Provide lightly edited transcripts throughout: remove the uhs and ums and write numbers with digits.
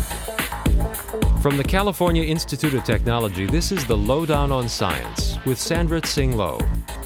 From the California Institute of Technology, this is the Lowdown on Science with Sandra Tsing Loh.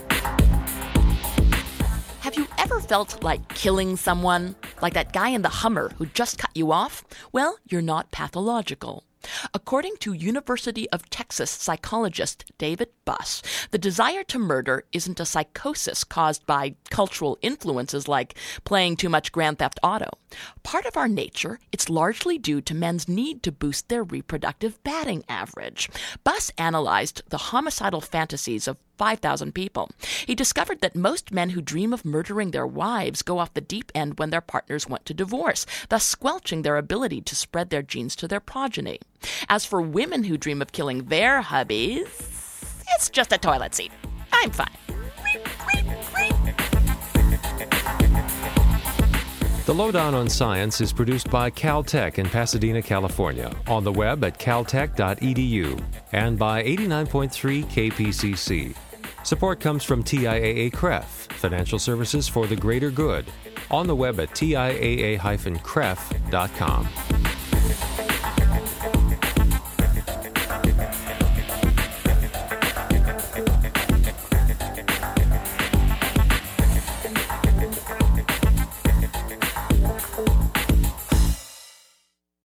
Have you ever felt like killing someone? Like that guy in the Hummer who just cut you off? Well, you're not pathological. According to University of Texas psychologist David Buss, the desire to murder isn't a psychosis caused by cultural influences like playing too much Grand Theft Auto. Part of our nature, it's largely due to men's need to boost their reproductive batting average. Buss analyzed the homicidal fantasies of 5,000 people. He discovered that most men who dream of murdering their wives go off the deep end when their partners want to divorce, thus squelching their ability to spread their genes to their progeny. As for women who dream of killing their hubbies, it's just a toilet seat. I'm fine. The Lowdown on Science is produced by Caltech in Pasadena, California, on the web at caltech.edu, and by 89.3 KPCC. Support comes from TIAA-CREF, Financial Services for the Greater Good, on the web at tiaa-cref.com.